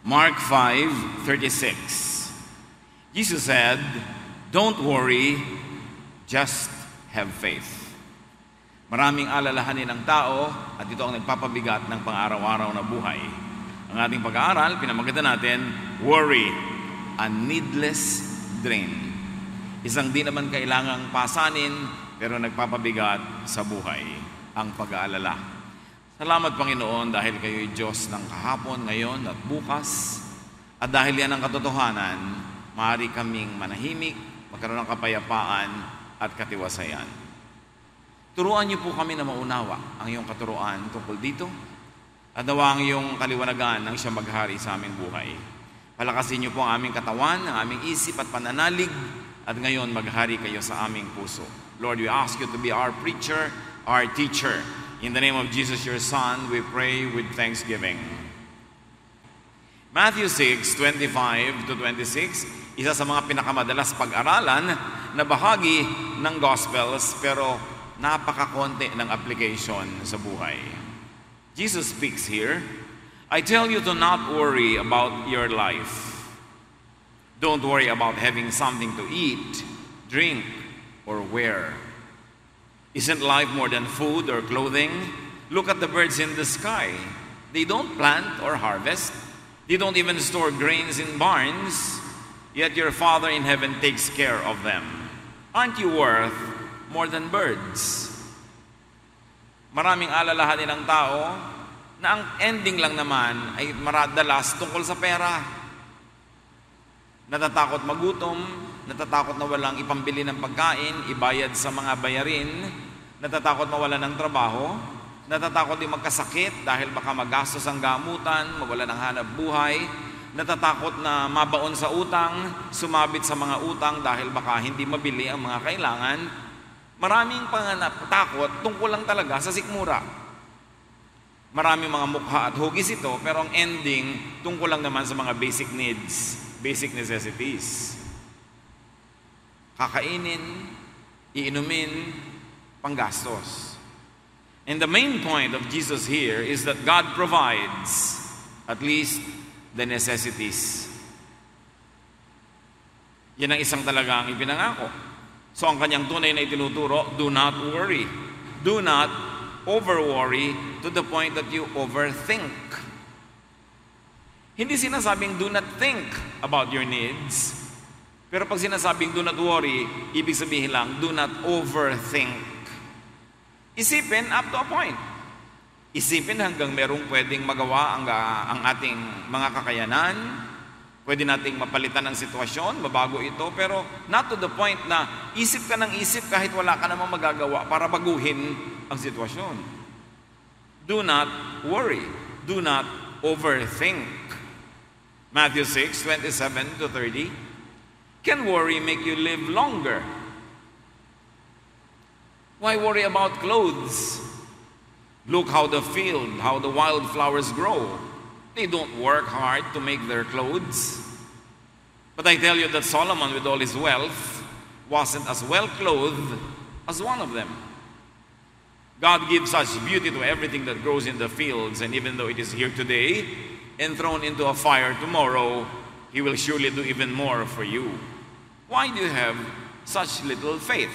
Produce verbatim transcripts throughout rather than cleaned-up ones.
Mark five thirty-six. Jesus said, "Don't worry, just have faith." Maraming alalahanin ng tao at ito ang nagpapabigat ng pang-araw-araw na buhay. Ang ating pag-aaral, pinamagatan natin, worry, a needless drain. Isang di naman kailangang pasanin, pero nagpapabigat sa buhay, ang pag-aalala. Salamat, Panginoon, dahil kayo'y Diyos ng kahapon, ngayon at bukas. At dahil yan ang katotohanan, maaari kaming manahimik, magkaroon ng kapayapaan at katiwasayan. Turuan niyo po kami na maunawa ang iyong katuruan tungkol dito at nawa ang iyong kaliwanagan ng siyang maghari sa aming buhay. Palakasin niyo po ang aming katawan, ang aming isip at pananalig at ngayon maghari kayo sa aming puso. Lord, we ask you to be our preacher, our teacher. In the name of Jesus, your Son, we pray with thanksgiving. Matthew six twenty-five to twenty-six, isa sa mga pinakamadalas pag-aralan na bahagi ng Gospels, pero napakakonti ng application sa buhay. Jesus speaks here, "I tell you to not worry about your life. Don't worry about having something to eat, drink, or wear. Isn't life more than food or clothing? Look at the birds in the sky. They don't plant or harvest. They don't even store grains in barns. Yet your Father in heaven takes care of them. Aren't you worth more than birds?" Maraming alalahanin ng tao na ang ending lang naman ay maradalas tungkol sa pera. Natatakot magutom, natatakot na walang ipambili ng pagkain, ibayad sa mga bayarin, natatakot mawala ng trabaho, natatakot din magkasakit dahil baka magastos ang gamutan, mawala ng hanap buhay, natatakot na mabaon sa utang, sumabit sa mga utang dahil baka hindi mabili ang mga kailangan. Maraming panganap-takot tungkol lang talaga sa sikmura. Maraming mga mukha at hugis ito, pero ang ending tungkol lang naman sa mga basic needs, basic necessities. Kakainin, iinumin, panggastos. And the main point of Jesus here is that God provides at least the necessities. Yan ang isang talagang ipinangako. So ang kanyang tunay na itinuturo, do not worry. Do not over-worry to the point that you overthink. Hindi sinasabing do not think about your needs. Pero pag sinasabing do not worry, ibig sabihin lang, do not overthink. Isipin up to a point. Isipin hanggang merong pwedeng magawa ang, ang ating mga kakayanan. Pwede nating mapalitan ng sitwasyon, mabago ito, pero not to the point na isip ka ng isip kahit wala ka namang magagawa para baguhin ang sitwasyon. Do not worry. Do not overthink. Matthew six twenty-seven to thirty. Can worry make you live longer? Why worry about clothes? Look how the field, how the wildflowers grow. They don't work hard to make their clothes. But I tell you that Solomon, with all his wealth, wasn't as well clothed as one of them. God gives such beauty to everything that grows in the fields, and even though it is here today and thrown into a fire tomorrow, He will surely do even more for you. Why do you have such little faith?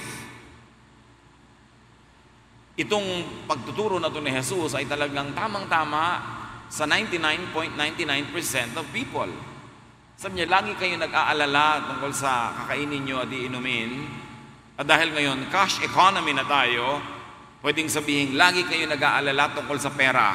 Itong pagtuturo na ito ni Jesus ay talagang tamang-tama sa ninety-nine point nine nine percent of people. Sabi niya, lagi kayo nag-aalala tungkol sa kakainin nyo at iinumin. At dahil ngayon, cash economy na tayo, pwedeng sabihin, lagi kayo nag-aalala tungkol sa pera.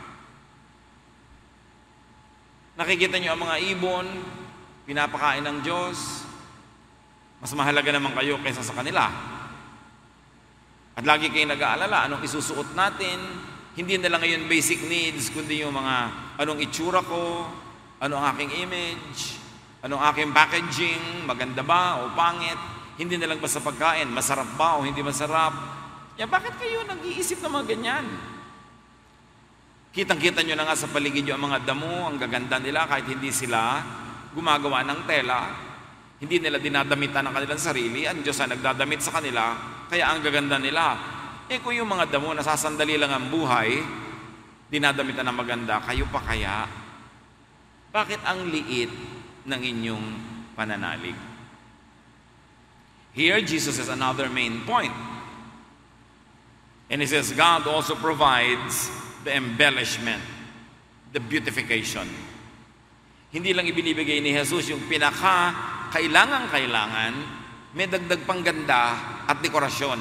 Nakikita nyo ang mga ibon, pinapakain ng Diyos, mas mahalaga naman kayo kaysa sa kanila. At lagi kayo nag-aalala, anong isusuot natin, hindi na lang ngayon basic needs, kundi yung mga anong itsura ko, ano ang aking image, anong aking packaging, maganda ba o pangit, hindi na lang ba sa pagkain, masarap ba o hindi masarap. Yan, bakit kayo nag-iisip ng mga ganyan? Kitang-kita nyo na nga sa paligid nyo ang mga damo, ang gaganda nila kahit hindi sila gumagawa ng tela, hindi nila dinadamitan ng kanilang sarili, ang Diyos ang nagdadamit sa kanila, kaya ang gaganda nila. Eh kung yung mga damo, nasasandali lang ang buhay, dinadamitan ng maganda, kayo pa kaya? Bakit ang liit ng inyong pananalig? Here, Jesus has another main point. And he says, God also provides the embellishment, the beautification. Hindi lang ibinibigay ni Jesus yung pinaka-kailangan-kailangan, may dagdag pang ganda at dekorasyon.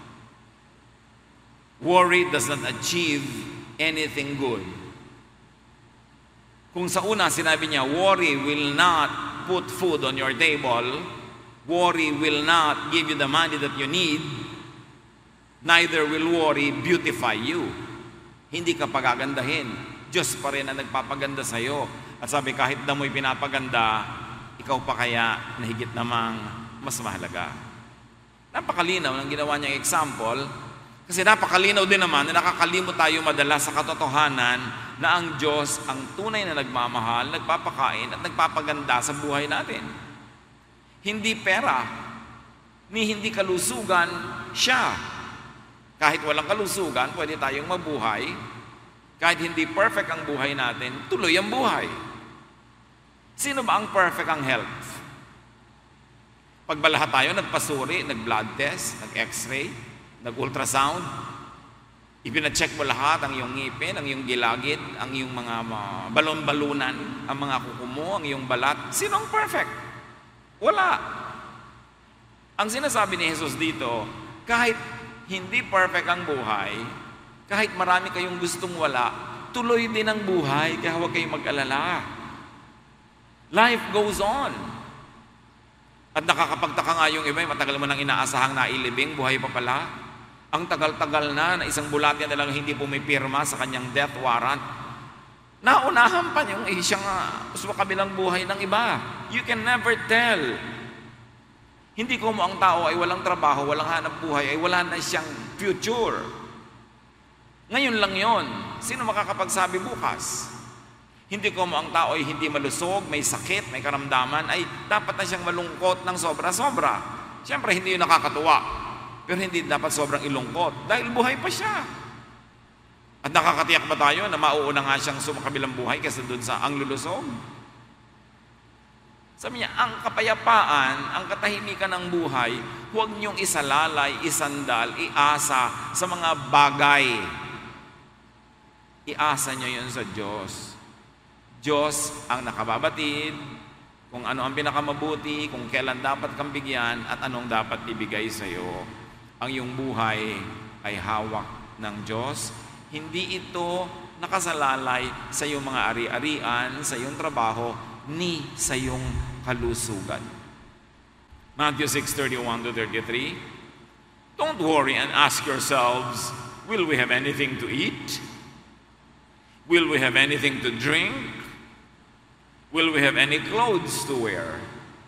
Worry does not achieve anything good. Kung sa una sinabi niya, worry will not put food on your table, worry will not give you the money that you need, neither will worry beautify you. Hindi ka pagagandahin. Diyos pa rin ang nagpapaganda sa iyo. At sabi, kahit damoy pinapaganda, ikaw pa kaya na higit namang mas mahalaga. Napakalinaw ng ginawa niyang example, kasi napakalinaw din naman na nakakalimot tayo madalas sa katotohanan na ang Diyos ang tunay na nagmamahal, nagpapakain at nagpapaganda sa buhay natin. Hindi pera, ni hindi kalusugan siya. Kahit walang kalusugan, pwede tayong mabuhay. Kahit hindi perfect ang buhay natin, tuloy ang buhay. Sino ba ang perfect ang health? Pagbalahat tayo, nagpasuri, nag-blood test, nag-x-ray, nag-ultrasound, ipinacheck mo lahat, ang iyong ngipin, ang iyong gilagid, ang iyong mga balon-balunan, ang mga kuko mo, ang iyong balat. Sino ang perfect? Wala. Ang sinasabi ni Jesus dito, kahit hindi perfect ang buhay, kahit marami kayong gustong wala, tuloy din ang buhay, kaya huwag kayong mag-alala. Life goes on. At nakakapagtaka nga yung iba, matagal mo nang inaasahang nailibing, buhay pa pala. Ang tagal-tagal na, na isang bulate na lang hindi pumipirma sa kanyang death warrant. Naunahan pa yung eh, siyang uh, sa kabilang buhay ng iba. You can never tell. Hindi ko mo ang tao ay walang trabaho, walang hanap buhay, ay wala na siyang future. Ngayon lang yon. Sino makakapagsabi bukas? Hindi ko mo ang tao ay hindi malusog, may sakit, may karamdaman, ay dapat na siyang malungkot ng sobra-sobra. Siyempre, hindi yun nakakatuwa. Pero hindi dapat sobrang ilungkot dahil buhay pa siya. At nakakatiyak ba tayo na mauuna nga siyang sumakabilang buhay kaysa doon sa ang lulusog? Sabi niya, ang kapayapaan, ang katahimikan ng buhay, huwag niyong isalalay, isandal, iasa sa mga bagay. Iasa niyo yun sa Diyos. Diyos ang nakababatid, kung ano ang pinakamabuti, kung kailan dapat kang bigyan, at anong dapat ibigay sa iyo. Ang iyong buhay ay hawak ng Diyos. Hindi ito nakasalalay sa iyong mga ari-arian, sa iyong trabaho, ni sa iyong kalusugan. Matthew six thirty-one to thirty-three. Don't worry and ask yourselves, will we have anything to eat? Will we have anything to drink? Will we have any clothes to wear?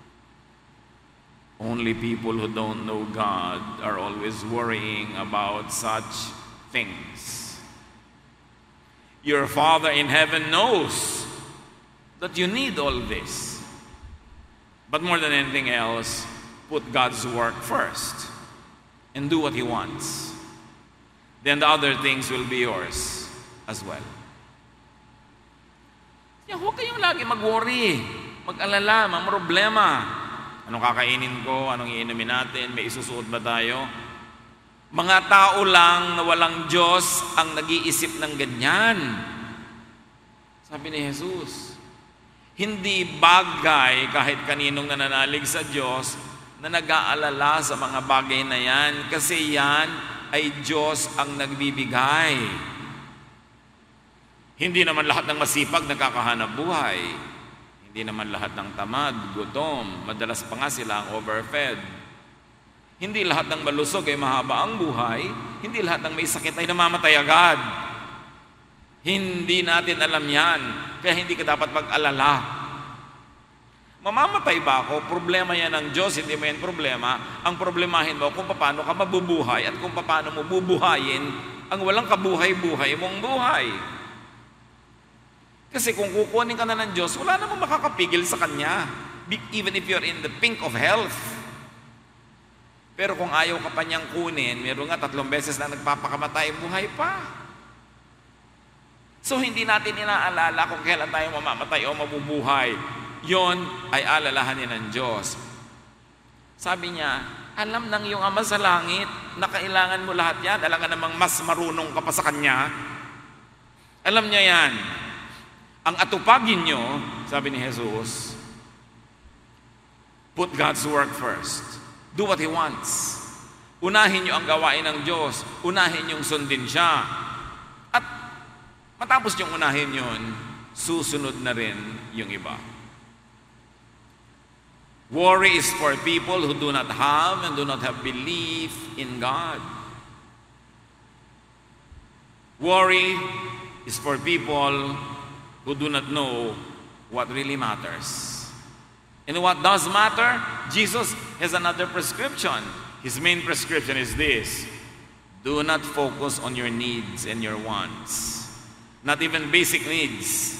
Only people who don't know God are always worrying about such things. Your Father in heaven knows that you need all this. But more than anything else, put God's work first and do what He wants. Then the other things will be yours as well. Yeah, huwag kayong lagi mag-worry, mag-alala, mga problema. Anong kakainin ko? Anong iinumin natin? May isusuot ba tayo? Mga tao lang na walang Diyos ang nag-iisip ng ganyan. Sabi ni Jesus, hindi bagay kahit kaninong nananalig sa Diyos na nag-aalala sa mga bagay na yan kasi yan ay Diyos ang nagbibigay. Hindi naman lahat ng masipag nagkakahanap buhay. Hindi naman lahat ng tamad, gutom, madalas pa nga sila ang overfed. Hindi lahat ng malusog ay mahaba ang buhay. Hindi lahat ng may sakit ay namamatay agad. Hindi natin alam yan. Kaya hindi ka dapat mag-alala. Mamamatay ba ako? Problema yan ng Diyos, hindi mo yan problema. Ang problemahin mo kung paano ka mabubuhay at kung paano mo bubuhayin ang walang kabuhay-buhay mong buhay. Kasi kung kukunin ka na ng Diyos, wala namang makakapigil sa Kanya. Even if you're in the pink of health. Pero kung ayaw ka pa niyang kunin, meron nga tatlong beses na nagpapakamatay, buhay pa. So hindi natin inaalala kung kailan tayo mamamatay o mabubuhay. Yon ay alalahanin ng Diyos. Sabi niya, alam ng iyong Ama sa langit na kailangan mo lahat yan. Alam ka namang mas marunong ka pa sa Kanya. Alam niya yan. Ang atupagin niyo, sabi ni Jesus, put God's work first. Do what He wants. Unahin niyo ang gawain ng Diyos. Unahin niyong sundin siya. At matapos niyong unahin yun, susunod na rin yung iba. Worry is for people who do not have and do not have belief in God. Worry is for people who do not know what really matters. And what does matter? Jesus has another prescription. His main prescription is this: do not focus on your needs and your wants. Not even basic needs.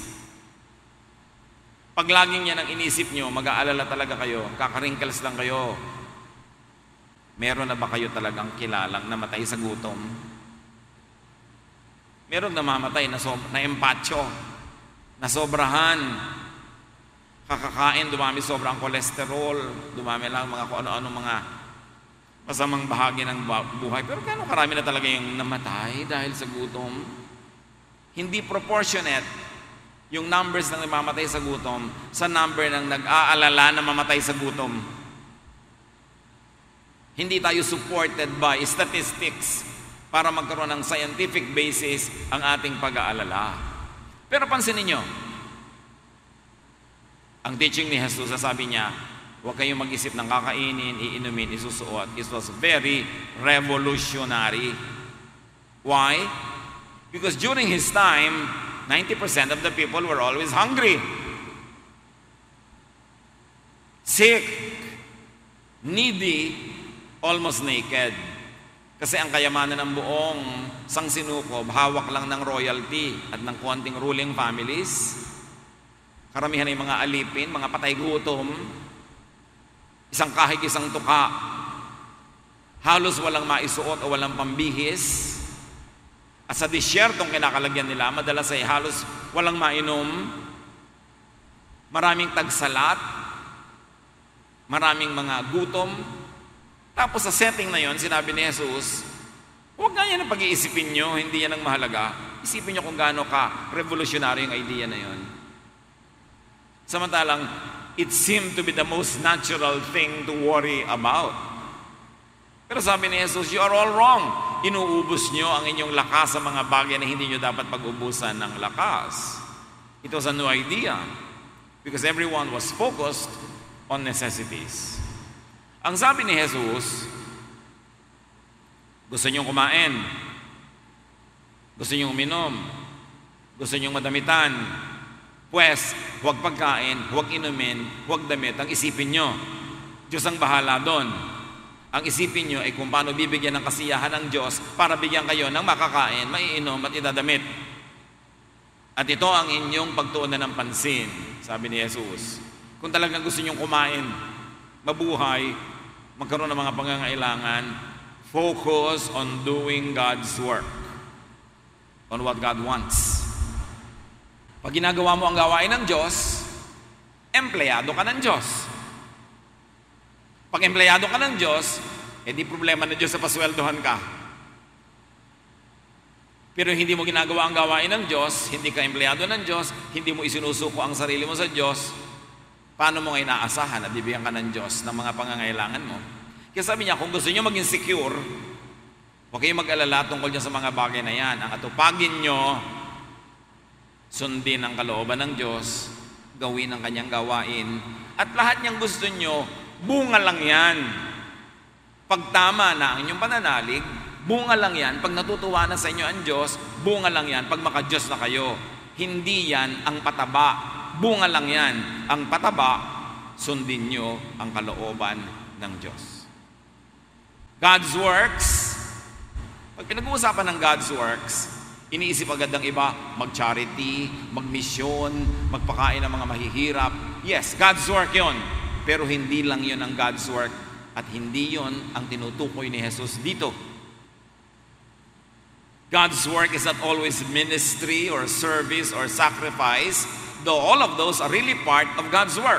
Pag laging yan ang inisip nyo, mag-aalala talaga kayo, kakarinkles lang kayo. Meron na ba kayo talagang kilalang namatay sa gutom? Meron namamatay na, so, na empacho, na sobrahan. Kakakain, dumami sobrang kolesterol, dumami lang mga kung ano-ano mga masamang bahagi ng buhay. Pero kano karami na talaga yung namatay dahil sa gutom? Hindi proportionate yung numbers ng namamatay sa gutom sa number ng nag-aalala na mamatay sa gutom. Hindi tayo supported by statistics para magkaroon ng scientific basis ang ating pag-aalala. Pero pansinin nyo, ang teaching ni Jesus, sabi niya, huwag kayong mag-isip ng kakainin, iinumin, isusuot. It was very revolutionary. Why? Because during His time, ninety percent of the people were always hungry, sick, needy, almost naked. Kasi ang kayamanan ng buong sangsinukob, hawak lang ng royalty at ng konting ruling families. Karamihan ay mga alipin, mga patay gutom, isang kahig, isang tuka, halos walang maisuot o walang pambihis. At sa disyertong kinakalagyan nila, madalas ay halos walang mainom, maraming tagsalat, maraming mga gutom. Tapos sa setting na yon, sinabi ni Jesus, huwag nga yan ang pag-iisipin nyo, hindi yan ang mahalaga. Isipin nyo kung gaano ka revolutionary yung idea na yon. Samantalang, it seemed to be the most natural thing to worry about. Pero sabi ni Jesus, you are all wrong. Inuubos nyo ang inyong lakas sa mga bagay na hindi nyo dapat pag-ubusan ng lakas. It was a new idea because everyone was focused on necessities. Ang sabi ni Jesus, gusto nyo kumain, gusto nyo uminom, gusto nyo madamitan, pues, huwag pagkain, huwag inumin, huwag damit, ang isipin nyo. Diyos ang bahala doon. Ang isipin nyo ay kung paano bibigyan ng kasiyahan ng Diyos para bigyan kayo ng makakain, maiinom at idadamit. At ito ang inyong pagtuunan ng pansin, sabi ni Jesus. Kung talagang gusto nyong kumain, mabuhay, magkaroon ng mga pangangailangan, focus on doing God's work, on what God wants. Pag ginagawa mo ang gawain ng Diyos, empleyado ka ng Diyos. Pag empleyado ka ng Diyos, eh di problema na Diyos sa pasweldohan ka. Pero hindi mo ginagawa ang gawain ng Diyos, hindi ka empleyado ng Diyos, hindi mo isinusuko ang sarili mo sa Diyos, paano mo ngayon naasahan na bibigyan ka ng Diyos ng mga pangangailangan mo? Kaya sabi niya, kung gusto niyo maging secure, huwag kayong mag-alala tungkol niya sa mga bagay na yan. Ang atupagin niyo, sundin ang kalooban ng Diyos, gawin ang kanyang gawain, at lahat niyang gusto niyo, bunga lang yan. Pag tama na ang inyong pananalig, bunga lang yan. Pag natutuwa na sa inyo ang Diyos, bunga lang yan. Pag maka-Diyos na kayo, hindi yan ang pataba. Bunga lang yan. Ang pataba, sundin nyo ang kalooban ng Diyos. God's works, pag pinag-uusapan ng God's works, iniisip agad ng iba, mag-charity, mag-mission, magpakain ng mga mahihirap. Yes, God's work yon. Pero hindi lang yon ang God's work at hindi yon ang tinutukoy ni Jesus dito. God's work is not always ministry or service or sacrifice, though all of those are really part of God's work.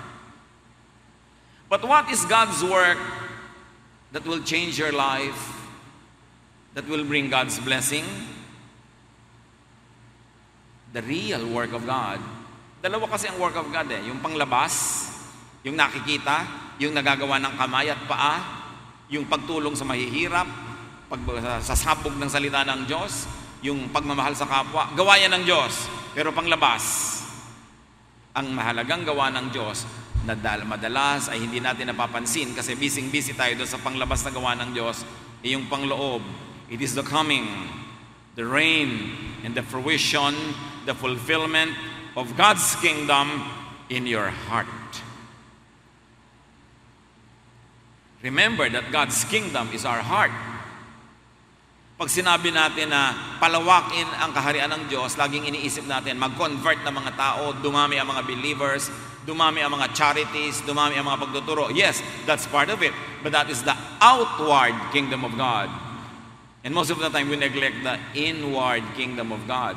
But what is God's work that will change your life, that will bring God's blessing? The real work of God. Dalawa kasi ang work of God eh. Yung panglabas, yung nakikita, yung nagagawa ng kamay at paa, yung pagtulong sa mahihirap, pag, sasabog ng salita ng Diyos, yung pagmamahal sa kapwa. Gawa yan ng Diyos. Pero panglabas, ang mahalagang gawa ng Diyos, na madalas ay hindi natin napapansin kasi busy-busy tayo doon sa panglabas na gawa ng Diyos, ay yung pangloob. It is the coming, the reign, and the fruition, the fulfillment of God's kingdom in your heart. Remember that God's kingdom is our heart. Pag sinabi natin na palawakin ang kaharian ng Diyos, laging iniisip natin, mag-convert na mga tao, dumami ang mga believers, dumami ang mga charities, dumami ang mga pagtuturo. Yes, that's part of it. But that is the outward kingdom of God. And most of the time, we neglect the inward kingdom of God.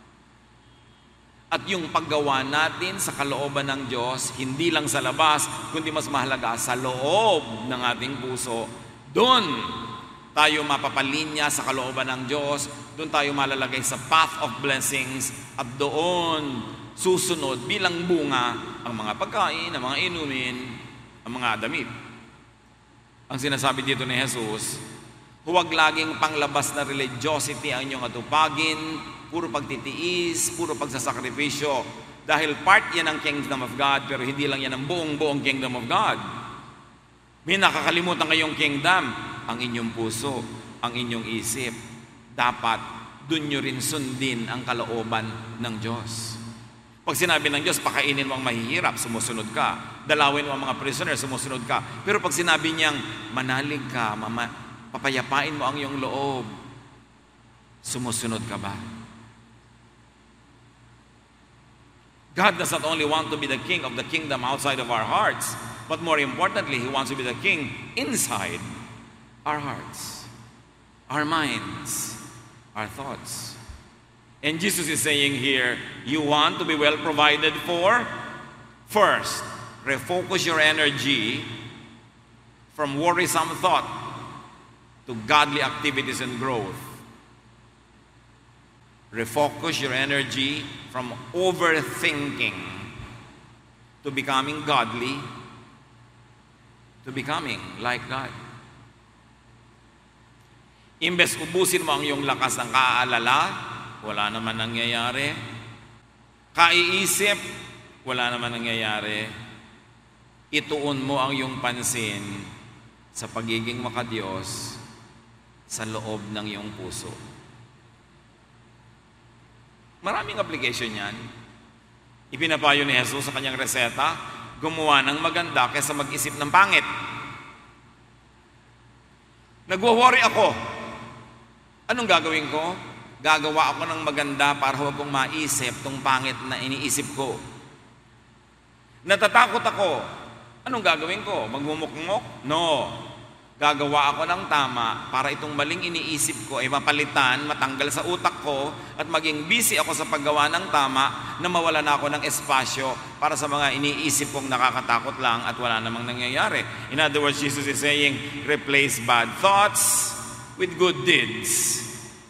At yung paggawa natin sa kalooban ng Diyos, hindi lang sa labas, kundi mas mahalaga sa loob ng ating puso. Doon tayo mapapalinya sa kalooban ng Diyos, doon tayo malalagay sa path of blessings, at doon susunod bilang bunga ang mga pagkain, ang mga inumin, ang mga damit. Ang sinasabi dito ni Jesus, huwag laging panglabas na religiosity ang inyong atupagin, puro pagtitiis, puro pagsasakripisyo. Dahil part yan ng kingdom of God, pero hindi lang yan ang buong-buong kingdom of God. May nakakalimutan kayong kingdom, ang inyong puso, ang inyong isip. Dapat dun nyo rin sundin ang kalooban ng Diyos. Pag sinabi ng Diyos, pakainin mo ang mahihirap, sumusunod ka. Dalawin mo ang mga prisoner, sumusunod ka. Pero pag sinabi niyang, manalig ka, mama, papayapain mo ang iyong loob, sumusunod ka ba? God does not only want to be the king of the kingdom outside of our hearts, but more importantly, He wants to be the king inside our hearts, our minds, our thoughts. And Jesus is saying here, you want to be well provided for? First, refocus your energy from worrisome thought to godly activities and growth. Refocus your energy from overthinking to becoming godly, to becoming like God. Imbes ubusin mo ang iyong lakas ng kaaalala, wala naman nangyayari. Kaiisip, wala naman nangyayari. Ituon mo ang iyong pansin sa pagiging makadiyos sa loob ng iyong puso. Maraming application yan. Ipinapayo ni Jesus sa kanyang reseta, gumawa ng maganda kaysa mag-isip ng pangit. Nagwo-worry ako. Anong gagawin ko? Gagawa ako ng maganda para huwag kong maisip tong pangit na iniisip ko. Natatakot ako. Anong gagawin ko? Magmumukmok? No. Gagawa ako ng tama para itong maling iniisip ko ay mapalitan, matanggal sa utak ko, at maging busy ako sa paggawa ng tama na mawala na ako ng espasyo para sa mga iniisip kong nakakatakot lang at wala namang nangyayari. In other words, Jesus is saying, replace bad thoughts with good deeds.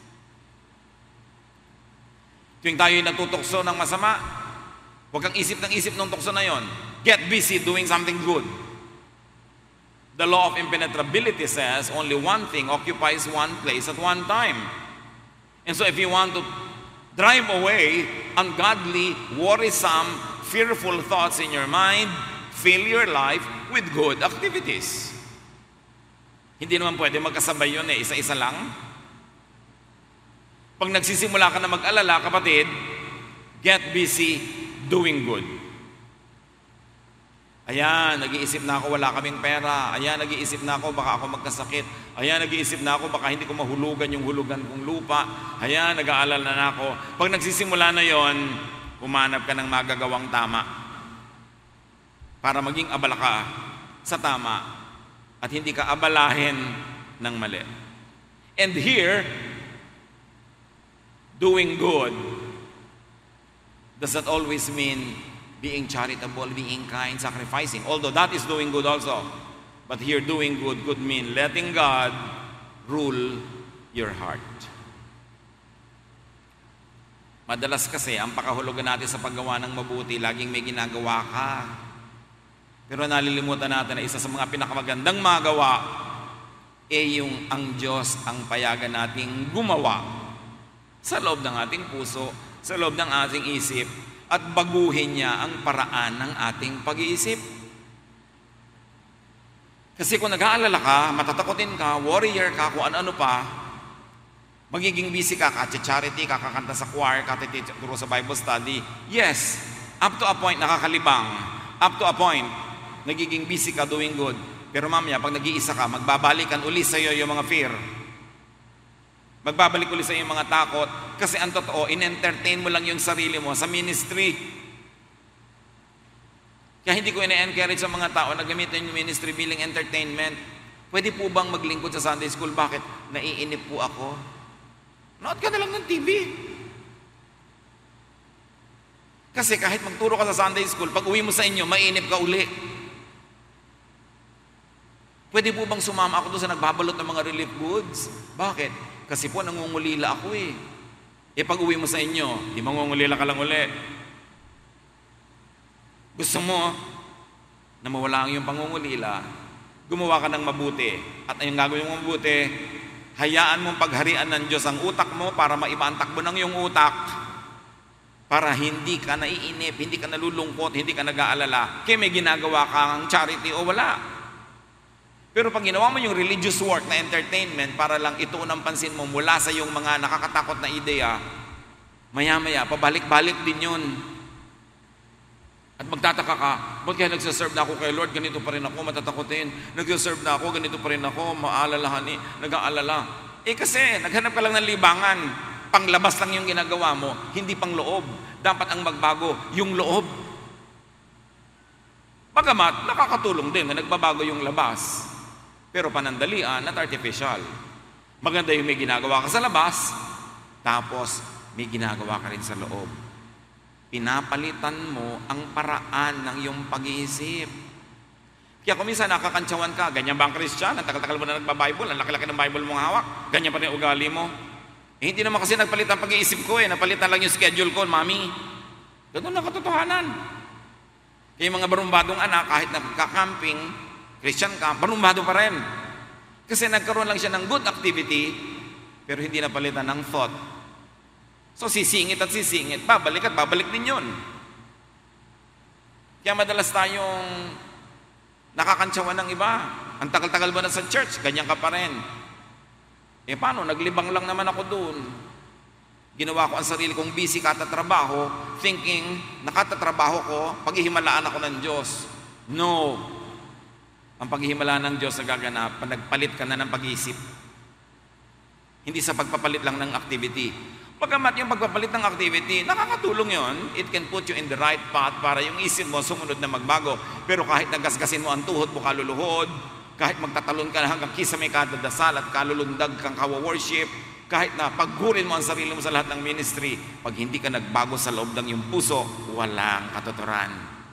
Tuwing tayo'y natutokso ng masama, huwag kang isip ng isip ng tukso na yon. Get busy doing something good. The law of impenetrability says only one thing occupies one place at one time. And so if you want to drive away ungodly, worrisome, fearful thoughts in your mind, fill your life with good activities. Hindi naman pwede magkasabay yun eh, isa-isa lang. Pag nagsisimula ka na mag-alala, kapatid, get busy doing good. Ayan, nag-iisip na ako, wala kaming pera. Ayan, nag-iisip na ako, baka ako magkasakit. Ayan, nag-iisip na ako, baka hindi ko mahulugan yung hulugan kong lupa. Ayan, nag-aalala na ako. Pag nagsisimula na yon, humanap ka ng magagawang tama para maging abala ka sa tama at hindi ka abalahin ng mali. And here, Doing good does not always mean being charitable, being kind, sacrificing. Although that is doing good also. But here, doing good could mean letting God rule your heart. Madalas kasi, ang pakahulugan natin sa paggawa ng mabuti, laging may ginagawa ka. Pero nalilimutan natin na isa sa mga pinakamagandang magawa, eh yung ang Diyos ang payagan nating gumawa sa loob ng ating puso, sa loob ng ating isip, at baguhin niya ang paraan ng ating pag-iisip. Kasi kung nag-aalala ka, matatakotin ka, warrior ka, kung ano-ano pa, magiging busy ka, ka-charity, kakakanta sa choir, katituro sa Bible study. Yes, up to a point nakakalibang, up to a point nagiging busy ka doing good. Pero mamaya, pag nag-iisa ka, magbabalikan uli sa iyo yung mga fear. Magbabalik uli sa iyo yung mga takot. Kasi ang totoo, in-entertain mo lang yung sarili mo sa ministry. Kaya hindi ko ina-encourage sa mga tao na gamitin yung ministry bilang entertainment. Pwede po bang maglingkod sa Sunday school? Bakit? Naiinip po ako. Nood ka na lang ng T V. Kasi kahit magturo ka sa Sunday school, pag uwi mo sa inyo, mainip ka uli. Pwede po bang sumama ako doon sa nagbabalot ng mga relief goods? Bakit? Kasi po nangungulila ako eh. E pag uwi mo sa inyo, di mangungulila ka lang uli. Gusto mo na mawala ang iyong pangungulila, gumawa ka ng mabuti. At ang gagawin mong mabuti, hayaan mong pagharian ng Diyos ang utak mo para maiba ang takbo ng iyong utak. Para hindi ka naiinip, hindi ka nalulungkot, hindi ka nag-aalala. Kaya may ginagawa kang charity o wala. Pero pag ginawa mo yung religious work na entertainment para lang ituon ang pansin mo mula sa yung mga nakakatakot na ideya, maya-maya, pabalik-balik din yun. At magtataka ka, ba't kaya nagsaserve na ako kay Lord, ganito pa rin ako, matatakotin. Nagsaserve na ako, ganito pa rin ako, maalalahan, nag-aalala. Eh kasi, naghanap ka lang ng libangan. Panglabas lang yung ginagawa mo, hindi pang loob. Dapat ang magbago, yung loob. Bagamat, nakakatulong din na nagbabago yung labas. Pero panandalian at artificial. Maganda yung may ginagawa ka sa labas, tapos may ginagawa ka rin sa loob. Pinapalitan mo ang paraan ng iyong pag-iisip. Kaya kung minsan nakakantsawan ka, ganyan ba ang Christian? Ang tagal-tagal mo na nagba-Bible, ang laki-laki ng Bible mong hawak, ganyan pa rin ugali mo. Eh, hindi naman kasi nagpalit ang pag-iisip ko eh, napalitan lang yung schedule ko, mami. Ganun na katotohanan. Kaya yung mga barumbadong anak, kahit nagka-camping, Christian ka, barumbado pa rin. Kasi nagkaroon lang siya ng good activity, pero hindi napalitan ng thought. So sisingit at sisingit, babalik at babalik din yun. Kaya madalas tayong nakakantsawan ng iba. Ang tagal-tagal mo na sa church, ganyan ka pa rin. Eh paano, naglibang lang naman ako doon. Ginawa ko ang sarili kong busy katatrabaho, thinking nakatatrabaho ko, paghihimalaan ako ng Diyos. No. Ang paghihimalaan ng Diyos na gaganap, nagpalit ka na ng pag-iisip. Hindi sa pagpapalit lang ng activity. Pagkamat yung pagpapalit ng activity, nakakatulong yon. It can put you in the right path para yung isip mo sumunod na magbago. Pero kahit nagasgasin mo ang tuhod mo kaluluhod, kahit magtatalon ka na hanggang kisa may kadadasal at kalulundag kang kawa-worship, kahit na paggurin mo ang sarili mo sa lahat ng ministry, pag hindi ka nagbago sa loob ng iyong puso, walang katuturan.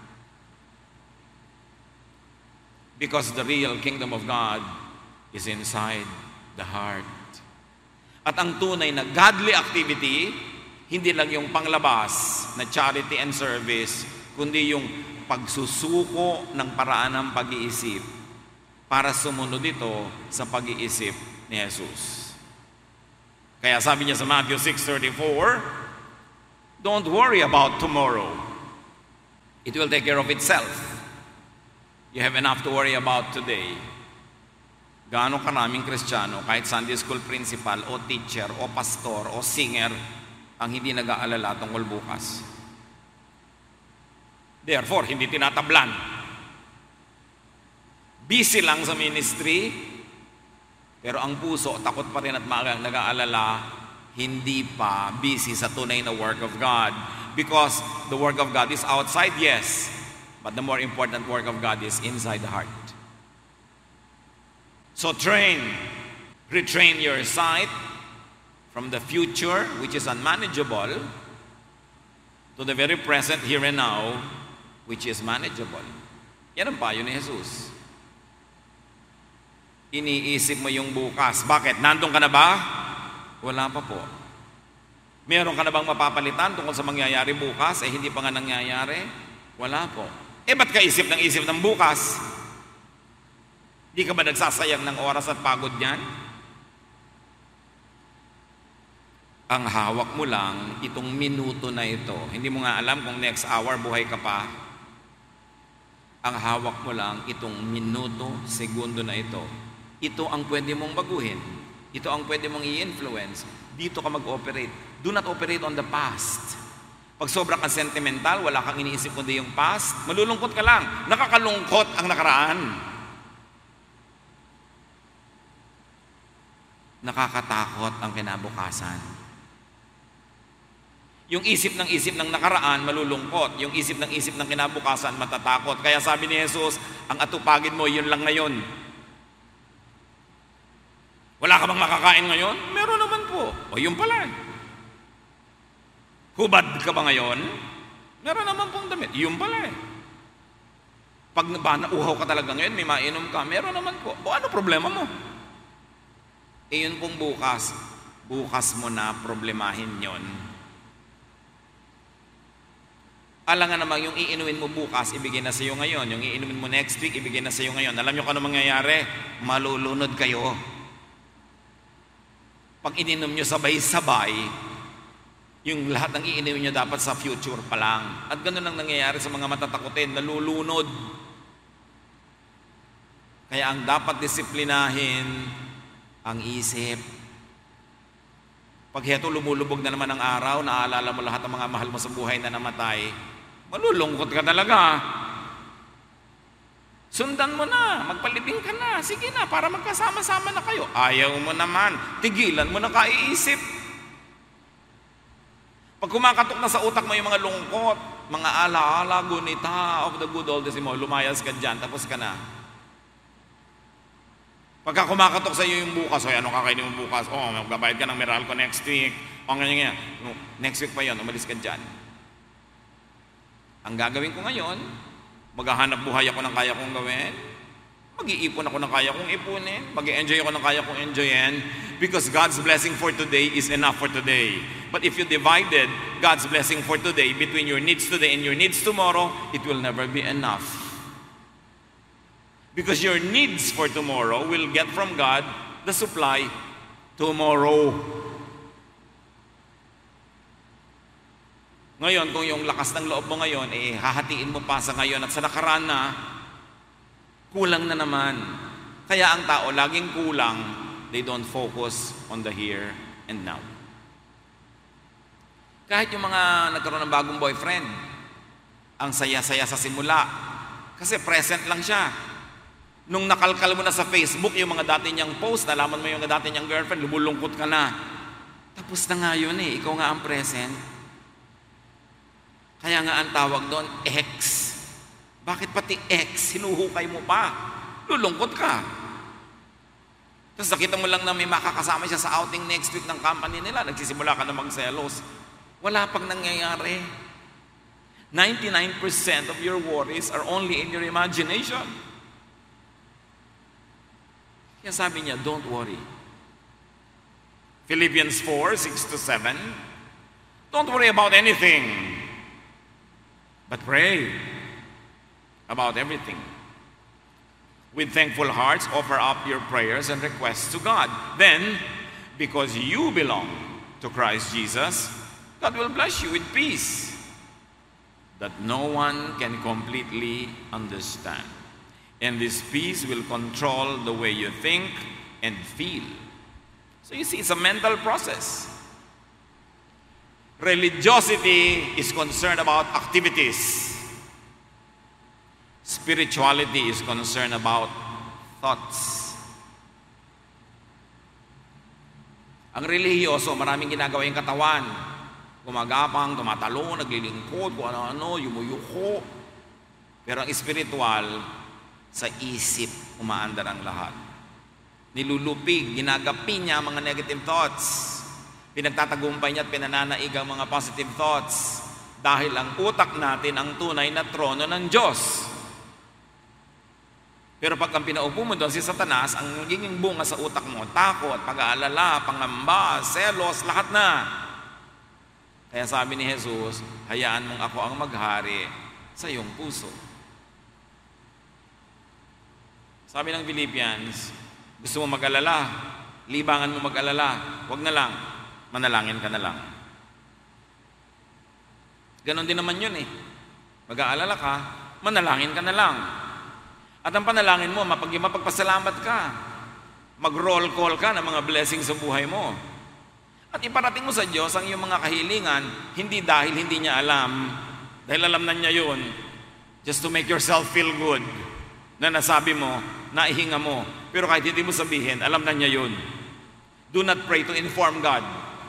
Because the real kingdom of God is inside the heart. At ang tunay na godly activity, hindi lang yung panglabas na charity and service, kundi yung pagsusuko ng paraan ng pag-iisip para sumunod ito sa pag-iisip ni Jesus. Kaya sabi niya sa Matthew six thirty-four, don't worry about tomorrow. It will take care of itself. You have enough to worry about today. Gaano karaming Kristiyano, kahit Sunday school principal o teacher o pastor o singer, ang hindi nag-aalala tungkol bukas. Therefore, hindi tinatablan. Busy lang sa ministry, pero ang puso, takot pa rin at nag-aalala, hindi pa busy sa tunay na work of God. Because the work of God is outside, yes, but the more important work of God is inside the heart. So train, retrain your sight from the future, which is unmanageable, to the very present, here and now, which is manageable. Yan ang payo ni Jesus. Iniisip mo yung bukas. Bakit? Nandun ka na ba? Wala pa po. Meron ka na bang mapapalitan tungkol sa mangyayari bukas? Eh, hindi pa nga nangyayari? Wala po. Eh, ba't ka isip ng isip ng bukas? Di ka ba nagsasayang ng oras at pagod niyan? Ang hawak mo lang, itong minuto na ito. Hindi mo nga alam kung next hour buhay ka pa. Ang hawak mo lang, itong minuto, segundo na ito. Ito ang pwede mong baguhin. Ito ang pwede mong i-influence. Dito ka mag-operate. Do not operate on the past. Pag sobra kang sentimental, wala kang iniisip kundi yung past, malulungkot ka lang. Nakakalungkot ang nakaraan. Nakakatakot ang kinabukasan. Yung isip ng isip ng nakaraan, malulungkot. Yung isip ng isip ng kinabukasan, matatakot. Kaya sabi ni Jesus, ang atupagin mo, yun lang ngayon. Wala ka bang makakain ngayon? Meron naman po. O yun pala. Hubad ka ba ngayon? Meron naman pong damit. Yun pala. Pag ba, nauhaw ka talaga ngayon, may mainom ka, meron naman po. O ano problema mo? E yun pong bukas. Bukas mo na problemahin yon. Alangan naman yung iinumin mo bukas, ibigay na sa iyo ngayon. Yung iinumin mo next week, ibigay na sa iyo ngayon. Alam niyo kung ano mangyayari? Malulunod kayo. Pag ininom niyo sabay-sabay, yung lahat ng iinumin niyo dapat sa future pa lang. At ganun ang nangyayari sa mga matatakutin, nalulunod. Kaya ang dapat disiplinahin, ang isip. Pag heto lumulubog na naman ang araw, naaalala mo lahat ng mga mahal mo sa buhay na namatay, malulungkot ka talaga. Sundan mo na, magpalibing ka na, sige na, para magkasama-sama na kayo. Ayaw mo naman, tigilan mo na kaiisip. Pag kumakatok na sa utak mo yung mga lungkot, mga ala-ala, gunita of the good old days mo, lumayas ka dyan, tapos ka na. Pagka kumakatok sa iyo yung bukas, o ano kakainin mo bukas? O, magbabayad ka ng Meralco next week. O, ganyan nga. Next week pa yun, umalis ka dyan. Ang gagawin ko ngayon, maghahanap buhay ako ng kaya kong gawin. Mag-iipon ako ng kaya kong ipunin. Mag-enjoy ako ng kaya kong enjoyin. Because God's blessing for today is enough for today. But if you divided God's blessing for today between your needs today and your needs tomorrow, it will never be enough. Because your needs for tomorrow will get from God the supply tomorrow. Ngayon, kung yung lakas ng loob mo ngayon, eh, hahatiin mo pa sa ngayon at sa nakaraan na, kulang na naman. Kaya ang tao, laging kulang, they don't focus on the here and now. Kahit yung mga nagkaroon ng bagong boyfriend, ang saya-saya sa simula, kasi present lang siya. Nung nakalkal mo na sa Facebook yung mga dati niyang post, nalaman mo yung dati niyang girlfriend, lumulungkot ka na. Tapos na nga yun eh, ikaw nga ang present. Kaya nga ang tawag doon, ex. Bakit pati ex, hinuhukay mo pa? Lulungkot ka. Tapos nakita mo lang na may makakasama siya sa outing next week ng company nila, nagsisimula ka na magselos. Wala pang nangyayari. ninety-nine percent of your worries are only in your imagination. Kaya sabi niya, don't worry. Philippians four, six to seven. Don't worry about anything, but pray about everything. With thankful hearts, offer up your prayers and requests to God. Then, because you belong to Christ Jesus, God will bless you with peace that no one can completely understand. And this peace will control the way you think and feel. So you see, it's a mental process. Religiosity is concerned about activities. Spirituality is concerned about thoughts. Ang relihiyoso, maraming ginagawa yung katawan. Gumagapang, tumatalo, naglilingkod, kung ano-ano, yumuyuko. Pero ang spiritual, sa isip, umaandar ang lahat. Nilulupig, ginagapi niya ang mga negative thoughts. Pinagtatagumpay niya at pinananaig ang mga positive thoughts dahil ang utak natin ang tunay na trono ng Diyos. Pero pag ang pinaupo mo doon si Satanas, ang nagiging bunga sa utak mo, takot, pag-aalala, pangamba, selos, lahat na. Kaya sabi ni Jesus, hayaan mong ako ang maghari sa iyong puso. Sabi ng Philippians, gusto mo mag-alala, libangan mo mag-alala, huwag na lang, manalangin ka na lang. Ganon din naman yun eh. Mag-aalala ka, manalangin ka na lang. At ang panalangin mo, mapag mapagpasalamat ka. Mag-roll call ka ng mga blessings sa buhay mo. At iparating mo sa Diyos ang iyong mga kahilingan, hindi dahil hindi niya alam, dahil alam na niya yun, just to make yourself feel good, na nasabi mo, naihinga mo, pero kahit hindi mo sabihin, alam na niya yun. Do not pray to inform God.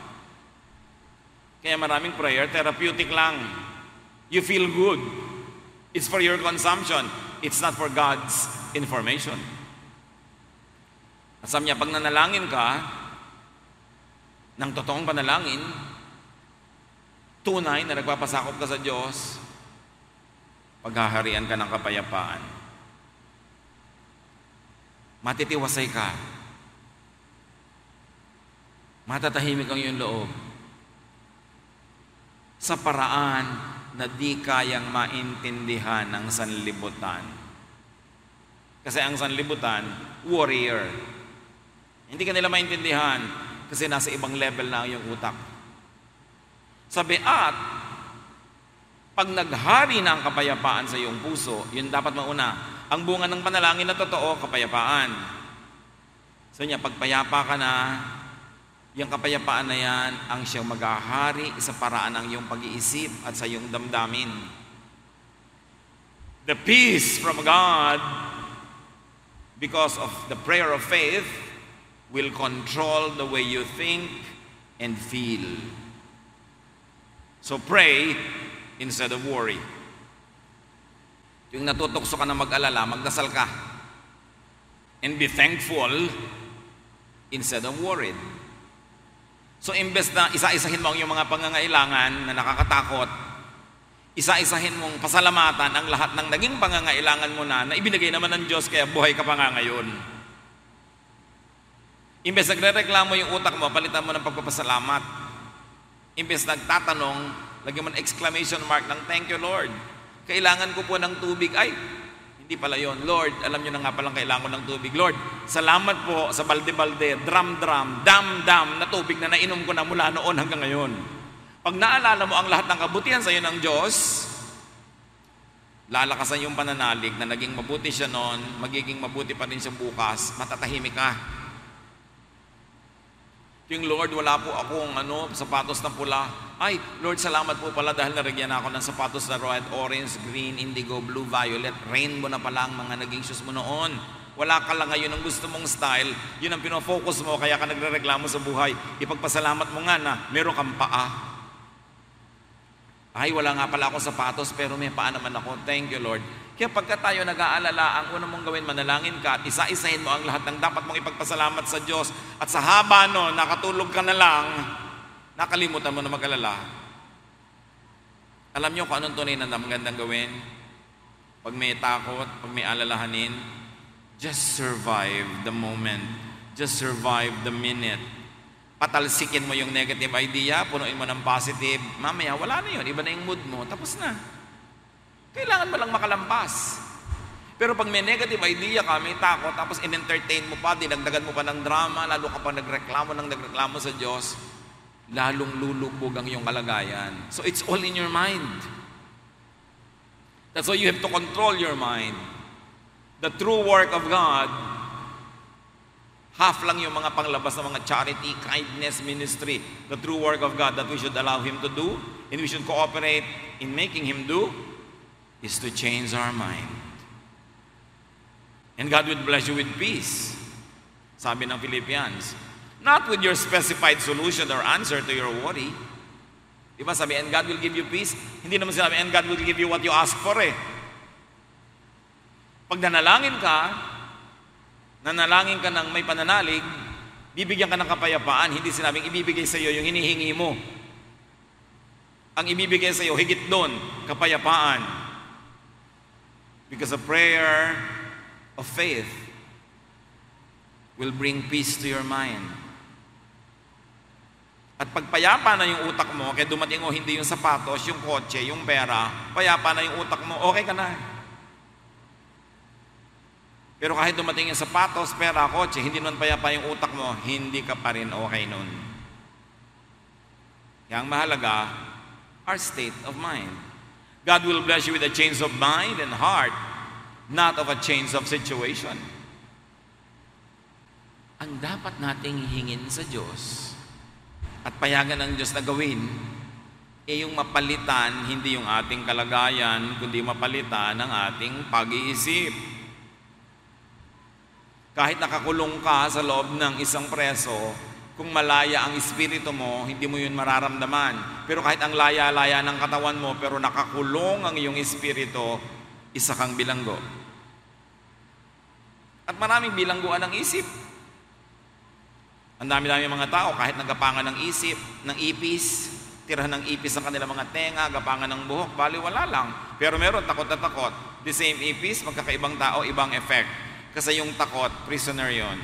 Kaya maraming prayer, therapeutic lang. You feel good. It's for your consumption. It's not for God's information. At sabi niya, pag nanalangin ka, ng totoong panalangin, tunay na nagpapasakop ka sa Diyos, paghaharian ka ng kapayapaan. Matitiwasay ka. Matatahimik ang iyong loob. Sa paraan na di kayang maintindihan ng sanlibutan. Kasi ang sanlibutan, warrior. Hindi ka nila maintindihan kasi nasa ibang level na ang iyong utak. Sabi, at pag naghari na ang kapayapaan sa iyong puso, yun dapat mauna. Ang bunga ng panalangin na totoo, kapayapaan. So niya, pagpayapa ka na, yung kapayapaan na yan, ang siyang maghahari sa paraan ng iyong pag-iisip at sa iyong damdamin. The peace from God, because of the prayer of faith, will control the way you think and feel. So pray instead of worry. Yung natutokso ka na mag-alala, magdasal ka. And be thankful instead of worried. So imbes na isa-isahin mo ang iyong mga pangangailangan na nakakatakot, isa-isahin mong pasalamatan ang lahat ng naging pangangailangan mo na, na ibinigay naman ng Diyos kaya buhay ka pa nga ngayon. Imbes nagre-reklamo yung utak mo, palitan mo ng pagpapasalamat. Imbes nagtatanong, lagyan mo ng exclamation mark ng thank you Lord. Kailangan ko po ng tubig. Ay, hindi pala yon. Lord, alam nyo na nga palang kailangan ko ng tubig. Lord, salamat po sa balde-balde, drum-drum, dam-dam na tubig na nainom ko na mula noon hanggang ngayon. Pag naalala mo ang lahat ng kabutihan sa iyo ng Diyos, lalakasan yung pananalig na naging mabuti siya noon, magiging mabuti pa rin siya bukas, matatahimik ka. Yung Lord, wala po akong ano, sapatos na pula. Ay, Lord, salamat po pala dahil narigyan ako ng sapatos na red, orange, green, indigo, blue, violet, rainbow na pala ang mga naging shoes mo noon. Wala ka lang ngayon ang gusto mong style, yun ang pinofocus mo, kaya ka nagre-reklamo sa buhay. Ipagpasalamat mo nga na meron kang paa. Ay, wala nga pala akong sapatos, pero may paa naman ako. Thank you, Lord. Kaya pagka tayo nag-aalala, ang unang mong gawin, manalangin ka at isa-isahin mo ang lahat ng dapat mong ipagpasalamat sa Diyos. At sa haba no, nakatulog ka na lang, nakalimutan mo na mag-alala. Alam niyo kung anong tunay na magandang gawin? Pag may takot, pag may alalahanin, just survive the moment. Just survive the minute. Patalsikin mo yung negative idea, punuin mo ng positive. Mamaya, wala na yun. Iba na yung mood mo. Tapos na. Kailangan mo lang makalampas. Pero pag may negative idea ka, may takot, tapos in-entertain mo pa, dinagdagan mo pa ng drama, lalo ka pa nagreklamo ng nagreklamo sa Diyos, lalong lulubog ang iyong kalagayan. So it's all in your mind. That's why you have to control your mind. The true work of God, half lang yung mga panglabas ng mga charity, kindness, ministry. The true work of God that we should allow Him to do, and we should cooperate in making Him do, is to change our mind. And God will bless you with peace. Sabi ng Philippians, not with your specified solution or answer to your worry. Diba sabi, and God will give you peace? Hindi naman sinabi, and God will give you what you ask for eh. Pag nanalangin ka, nanalangin ka ng may pananalig, Bibigyan ka ng kapayapaan, hindi sinabing ibibigay sa iyo yung hinihingi mo. Ang ibibigay sa iyo, higit doon, kapayapaan. Because a prayer of faith will bring peace to your mind. At pagpayapa na yung utak mo, kaya dumating o hindi yung sapatos, yung kotse, yung pera, payapa na yung utak mo, okay ka na. Pero kahit dumating yung sapatos, pera, kotse, hindi nun payapa yung utak mo, hindi ka pa rin okay nun. Kaya ang mahalaga, our state of mind. God will bless you with a change of mind and heart, not of a change of situation. Ang dapat nating hingin sa Diyos at payagan ng Diyos na gawin, eh yung mapalitan, hindi yung ating kalagayan, kundi mapalitan ng ating pag-iisip. Kahit nakakulong ka sa loob ng isang preso, kung malaya ang espiritu mo, hindi mo yun mararamdaman. Pero kahit ang laya-laya ng katawan mo, pero nakakulong ang iyong espiritu, isa kang bilanggo. At maraming bilangguan ng isip. Ang dami-dami mga tao, kahit nagapangan ng isip, ng ipis, tirahan ng ipis ang kanilang mga tenga, gapangan ng buhok, bali wala lang. Pero meron takot na takot. The same ipis, magkakaibang tao, ibang effect. Kasi yung takot, prisoner yon.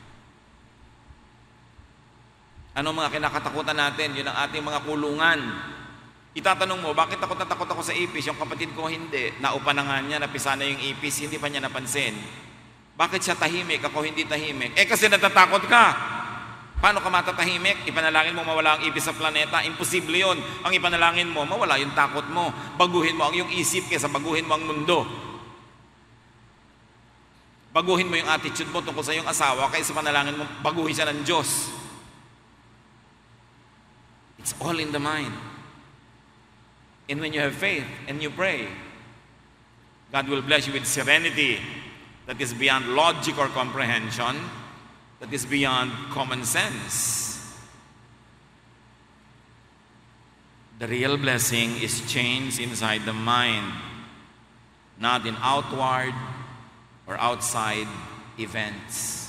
Ano mga kinakatakutan natin? Yun ang ating mga kulungan. Itatanong mo, bakit takot na takot ako sa ipis? Yung kapatid ko hindi. Naupa na nga niya, napisa na yung ipis, hindi pa niya napansin. Bakit siya tahimik? Ako hindi tahimik. Eh kasi natatakot ka. Paano ka matatahimik? Ipanalangin mo mawala ang ipis sa planeta? Imposible yun. Ang ipanalangin mo, mawala yung takot mo. Baguhin mo ang iyong isip kaysa baguhin mo ang mundo. Baguhin mo yung attitude mo tungkol sa iyong asawa kaysa panalangin mo, baguhin siya ng Diyos. It's all in the mind. And when you have faith and you pray, God will bless you with serenity that is beyond logic or comprehension, that is beyond common sense. The real blessing is change inside the mind, not in outward or outside events.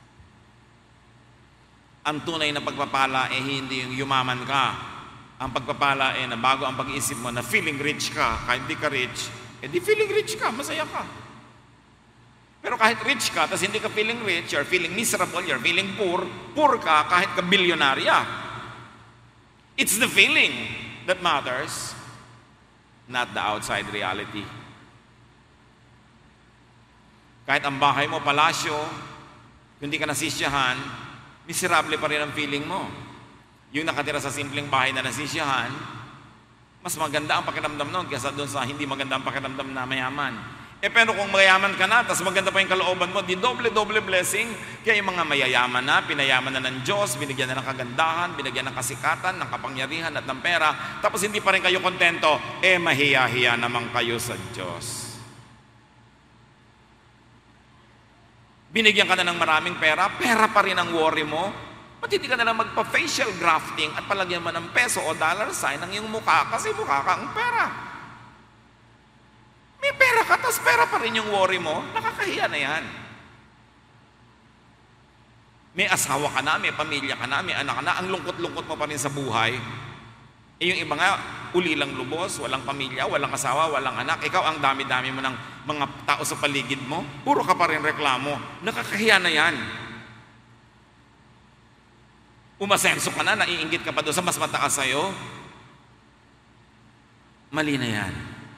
Ang tunay na pagpapala eh hindi yung yumaman ka. Ang pagpapala eh na bago ang pag-iisip mo na feeling rich ka, kahit di ka rich, eh di feeling rich ka, masaya ka. Pero kahit rich ka, tapos hindi ka feeling rich, you're feeling miserable, you're feeling poor, poor ka kahit ka bilyonarya. It's the feeling that matters, not the outside reality. Kahit ang bahay mo, palasyo, hindi ka nasisyahan, miserable pa rin ang feeling mo. Yung nakatira sa simpleng bahay na nasisyahan, mas maganda ang pakiramdam noon kaysa doon sa hindi maganda ang pakiramdam na mayaman. Eh pero kung mayaman ka na, tapos maganda pa yung kalooban mo, di doble-doble blessing. Kaya yung mga mayayaman na, pinayaman na ng Diyos, binigyan na ng kagandahan, binigyan ng kasikatan, ng kapangyarihan at ng pera, tapos hindi pa rin kayo kontento, eh mahiya-hiya naman kayo sa Diyos. Binigyan ka na ng maraming pera, pera pa rin ang worry mo. Ba't hindi ka na lang magpa-facial grafting at palagyan mo ng peso o dollar sign ang iyong mukha kasi mukha ka ang pera. May pera ka, tas pera pa rin yung worry mo, nakakahiya na yan. May asawa ka na, may pamilya ka na, may anak ka na, ang lungkot-lungkot mo pa rin sa buhay. Eh yung iba nga, ulilang lubos, walang pamilya, walang asawa, walang anak. Ikaw ang dami-dami mo ng mga tao sa paligid mo, puro ka pa rin reklamo. Nakakahiya na yan. Umasenso ka na, naiinggit ka pa doon sa mas mataas sa'yo. Mali na yan.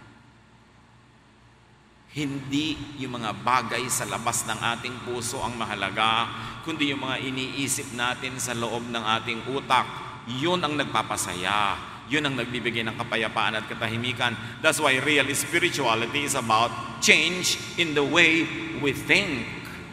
Hindi yung mga bagay sa labas ng ating puso ang mahalaga, kundi yung mga iniisip natin sa loob ng ating utak. Yun ang nagpapasaya. Yun ang nagbibigay ng kapayapaan at katahimikan. That's why real spirituality is about change in the way we think.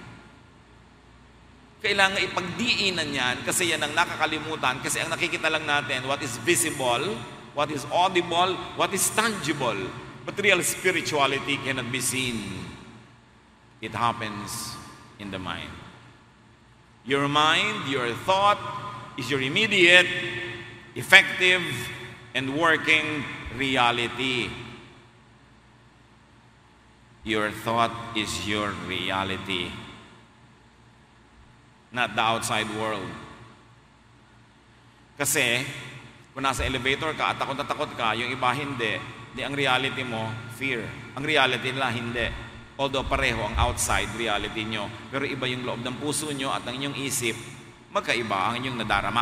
Kailangan ipagdiinan yan kasi yan ang nakakalimutan. Kasi ang nakikita lang natin, what is visible, what is audible, what is tangible. But real spirituality cannot be seen. It happens in the mind. Your mind, your thought, is your immediate, effective, and working reality. Your thought is your reality. not the outside world. Kasi, kung nasa elevator ka at takot na takot ka, yung iba hindi, di ang reality mo, fear. Ang reality nila, hindi. Although pareho ang outside reality nyo, pero iba yung loob ng puso nyo at ang inyong isip, magkaiba ang inyong nadarama.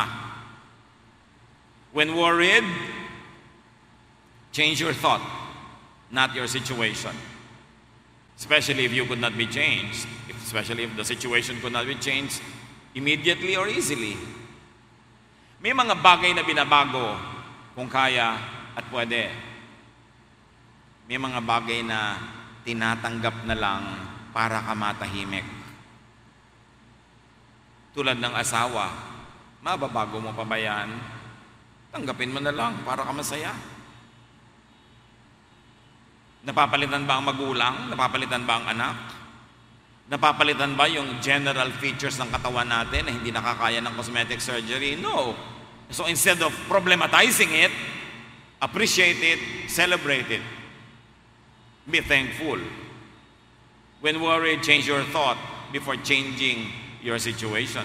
When worried, change your thought, not your situation. Especially if you could not be changed, especially if the situation could not be changed immediately or easily. May mga bagay na binabago kung kaya at pwede. May mga bagay na tinatanggap na lang para ka matahimik. Tulad ng asawa, mababago mo pa ba yan? Tanggapin mo na lang para ka masaya. Napapalitan ba ang magulang? Napapalitan ba ang anak? Napapalitan ba yung general features ng katawan natin na hindi nakakaya ng cosmetic surgery? No. So instead of problematizing it, appreciate it, celebrate it. Be thankful. When worried, change your thought before changing your situation.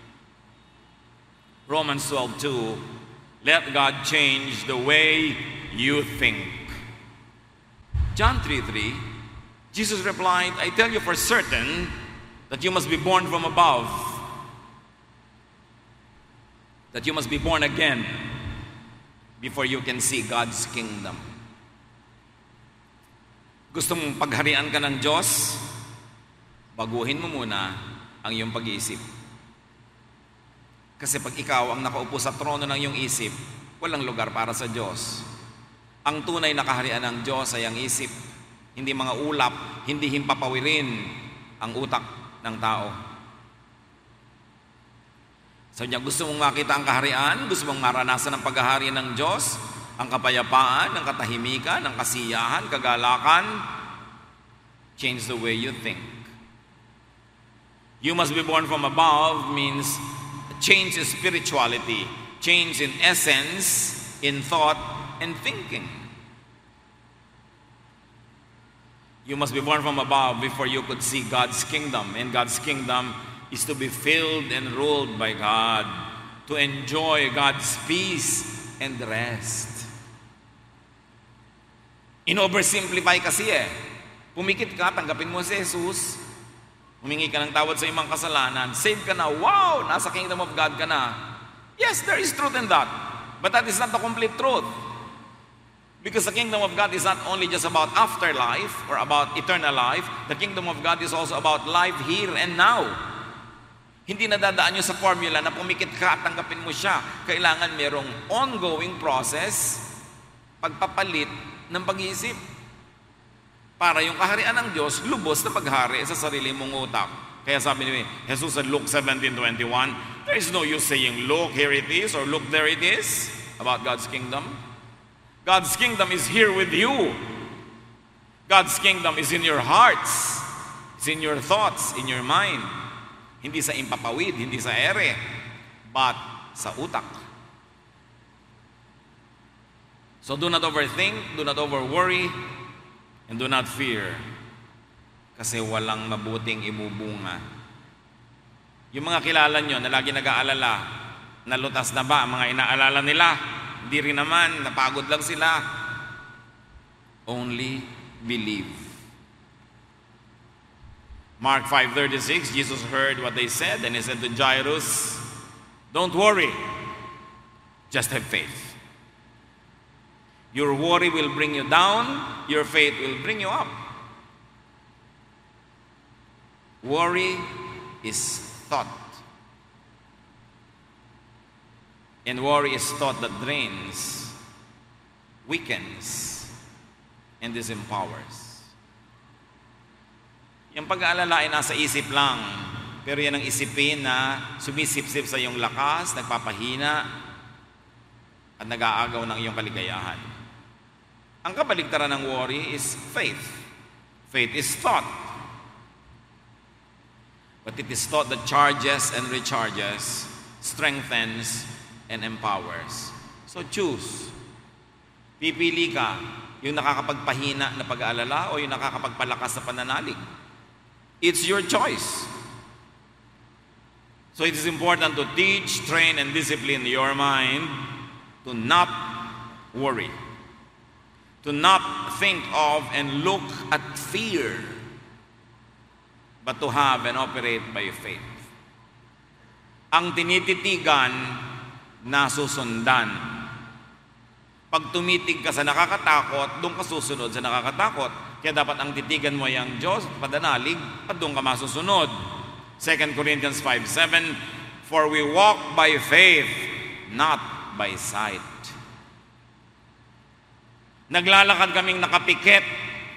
Romans twelve two, let God change the way you think. John three three, Jesus replied, I tell you for certain that you must be born from above, that you must be born again before you can see God's kingdom. Gusto mong pagharian ka ng Diyos? Baguhin mo muna ang iyong pag-iisip. Kasi pag ikaw ang nakaupo sa trono ng iyong isip, walang lugar para sa Diyos. Ang tunay na kaharian ng Diyos ay ang isip, hindi mga ulap, hindi himpapawirin ang utak ng tao. Sabi niya, gusto mong makita ang kaharian, gusto mong maranasan ang paghahari ng Diyos, ang kapayapaan, ang katahimikan, ang kasiyahan, kagalakan, change the way you think. You must be born from above means change in spirituality, change in essence, in thought, and thinking. You must be born from above before you could see God's kingdom. And God's kingdom is to be filled and ruled by God, to enjoy God's peace and rest. In-oversimplify kasi eh. Pumikit ka, tanggapin mo si Jesus, humingi ka ng tawad sa imang kasalanan, save ka na, wow, nasa kingdom of God ka na. Yes, there is truth in that. But that is not the complete truth. Because the kingdom of God is not only just about afterlife or about eternal life, the kingdom of God is also about life here and now. Hindi nadadaan nyo sa formula na pumikit ka at tanggapin mo siya. Kailangan merong ongoing process, pagpapalit ng pag-iisip. Para yung kaharian ng Diyos, lubos na paghari sa sarili mong utak. Kaya sabi ni Jesus sa Luke seventeen twenty-one, there is no use saying, look, here it is, or look, there it is, about God's kingdom. God's kingdom is here with you. God's kingdom is in your hearts. It's in your thoughts, in your mind. Hindi sa impapawid, hindi sa ere, but sa utak. So do not overthink, do not overworry, and do not fear. Kasi walang mabuting ibubunga. Yung mga kilala nyo na lagi nag-aalala, nalutas na ba ang mga inaalala nila? Hindi rin naman, napagod lang sila. Only believe. Mark five thirty-six, Jesus heard what they said and he said to Jairus, don't worry, just have faith. Your worry will bring you down, your faith will bring you up. Worry is thought. And worry is thought that drains, weakens, and disempowers. Yung pag-aalala ay nasa isip lang, pero yan ang isipin na sumisip-sip sa iyong lakas, nagpapahina, at nag-aagaw ng iyong kaligayahan. Ang kabaligtaran ng worry is faith. Faith is thought. But it is thought that charges and recharges, strengthens, and empowers. So choose. Pipili ka, yung nakakapagpahina na pag-aalala o yung nakakapagpalakas na pananalig. It's your choice. So it is important to teach, train, and discipline your mind to not worry, to not think of and look at fear, but to have and operate by faith. Ang tinititigan, nasusundan. Pag tumitig ka sa nakakatakot, doon ka susunod sa nakakatakot. Kaya dapat ang titigan mo ay ang Diyos, padanalig, at doon ka masusunod. Second Corinthians five seven, for we walk by faith, not by sight. Naglalakad kaming nakapikit.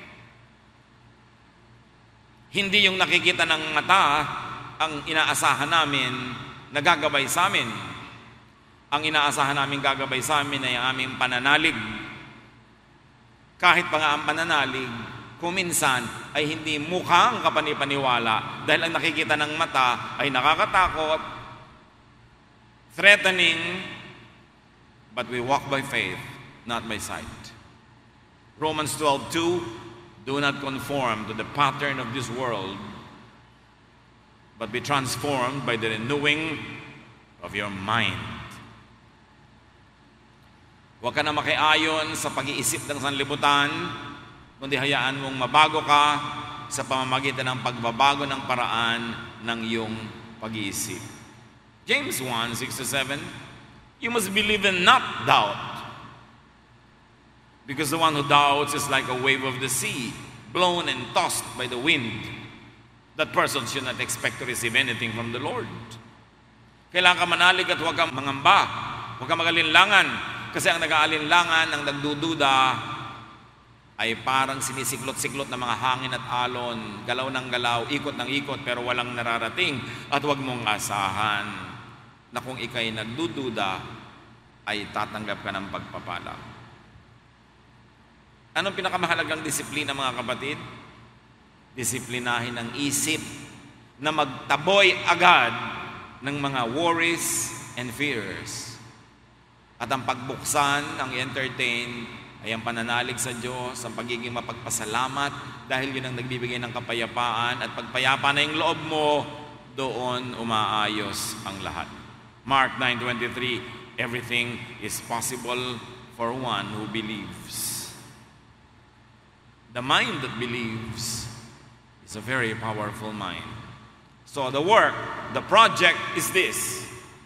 Hindi yung nakikita ng mata ang inaasahan namin na gagabay sa amin. Ang inaasahan namin gagabay sa amin ay ang aming pananalig. Kahit pa nga ang pananalig, kuminsan ay hindi mukhang kapanipaniwala dahil ang nakikita ng mata ay nakakatakot, threatening, but we walk by faith, not by sight. Romans twelve two, do not conform to the pattern of this world, but be transformed by the renewing of your mind. Huwag ka na makiayon sa pag-iisip ng sanlibutan, kundi hayaan mong mabago ka sa pamamagitan ng pagbabago ng paraan ng iyong pag-iisip. James one six to seven, you must believe and not doubt, because the one who doubts is like a wave of the sea, blown and tossed by the wind. That person should not expect to receive anything from the Lord. Kailangan ka manalig at huwag kang mangamba, huwag kang magalinlangan, kasi ang nag-aalinlangan, ang nagdududa, ay parang sinisiklot-siklot ng mga hangin at alon, galaw ng galaw, ikot ng ikot, pero walang nararating. At huwag mong asahan na kung ikay nagdududa, ay tatanggap ka ng pagpapala. Anong pinakamahalagang disiplina, mga kapatid? Disiplinahin ang isip na magtaboy agad ng mga worries and fears. At ang pagbuksan, ang entertain, ay ang pananalig sa Diyos, ang pagiging mapagpasalamat, dahil yun ang nagbibigay ng kapayapaan, at pagpayapa na yung loob mo, doon umaayos ang lahat. Mark nine twenty-three, everything is possible for one who believes. The mind that believes is a very powerful mind. So the work, the project is this.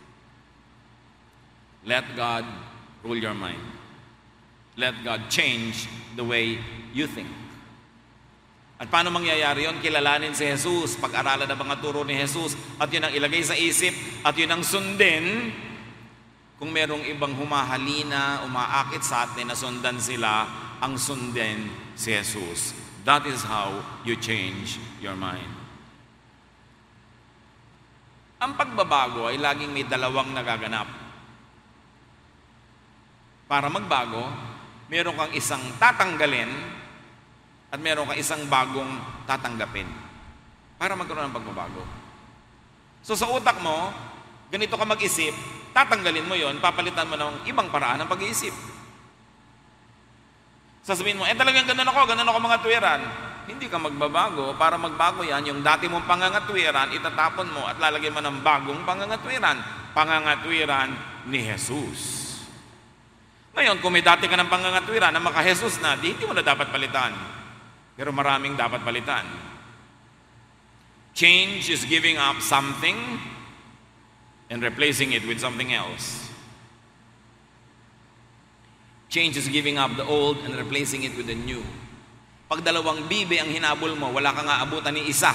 Let God rule your mind. Let God change the way you think. At paano mangyayari yun? Kilalanin si Jesus, pag-aralan ang mga turo ni Jesus, at yun ang ilagay sa isip, at yun ang sundin. Kung merong ibang humahalina, umaakit sa atin na sundan sila, ang sundin si Jesus. That is how you change your mind. Ang pagbabago ay laging may dalawang nagaganap. Para magbago, meron kang isang tatanggalin at meron kang isang bagong tatanggapin para magkaroon ng pagbabago. So sa utak mo, ganito ka mag-isip, tatanggalin mo yon, papalitan mo ng ibang paraan ng pag-iisip. Sasabihin mo, eh talagang ganun ako, ganun ako mga tuwiran. Hindi ka magbabago. Para magbago yan, yung dati mong pangangatwiran, itatapon mo at lalagyan mo ng bagong pangangatwiran. Pangangatwiran ni Jesus. Ngayon, kung may dati ka ng pangangatwiran na maka-Jesus na, di, hindi mo na dapat palitan. Pero maraming dapat palitan. Change is giving up something and replacing it with something else. Change is giving up the old and replacing it with the new. Pag dalawang bibe ang hinabol mo, wala kang aabutan ni isa.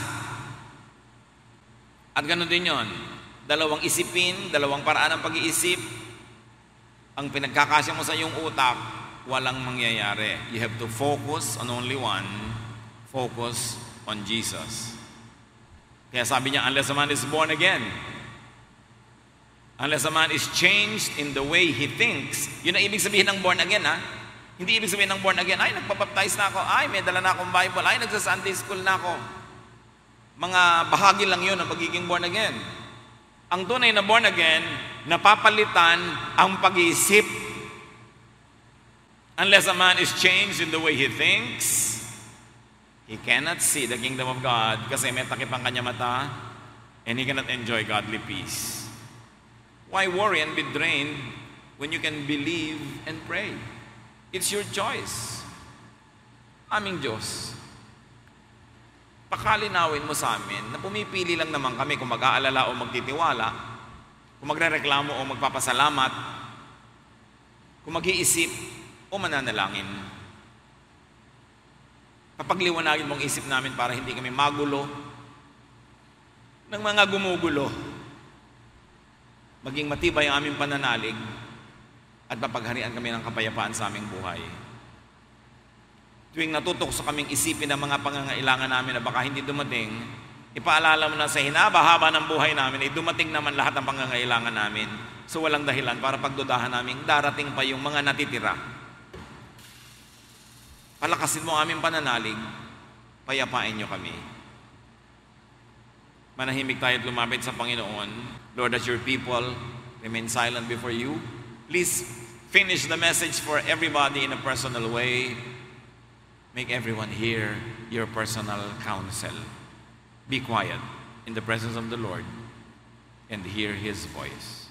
At ganoon din yon. Dalawang isipin, dalawang paraan ng pag-iisip, ang pinagkakasya mo sa iyong utak, walang mangyayari. You have to focus on only one. Focus on Jesus. Kaya sabi niya, unless a man is born again, unless a man is changed in the way he thinks, yun ang ibig sabihin ng born again, ha? Hindi ibig sabihin ng born again, ay, nagpapaptize na ako, ay, may dala na akong Bible, ay, nagsa-Sunday school na ako. Mga bahagi lang yun ng pagiging born again. Ang tunay na born again, napapalitan ang pag-iisip. Unless a man is changed in the way he thinks, he cannot see the kingdom of God kasi may takip ang kanya mata and he cannot enjoy godly peace. Why worry and be drained when you can believe and pray? It's your choice. Aming Diyos, pakalinawin mo sa amin na pumipili lang naman kami kung mag-aalala o magtitiwala, kung magrereklamo o magpapasalamat, kung mag-iisip o mananalangin. Papagliwanagin mong isip namin para hindi kami magulo ng mga gumugulo. Maging matibay ang aming pananalig at mapagharian kami ng kapayapaan sa aming buhay. Tuwing natutok sa kaming isipin ang mga pangangailangan namin na baka hindi dumating, ipaalala mo na sa hinaba-haba ng buhay namin, ay dumating naman lahat ng pangangailangan namin. So walang dahilan para pagdudahan namin, darating pa yung mga natitira. Palakasin mo ang aming pananalig, payapain niyo kami. Manahimik tayo at lumapit sa Panginoon. Lord, as your people remain silent before you, please finish the message for everybody in a personal way. Make everyone hear your personal counsel. Be quiet in the presence of the Lord and hear His voice.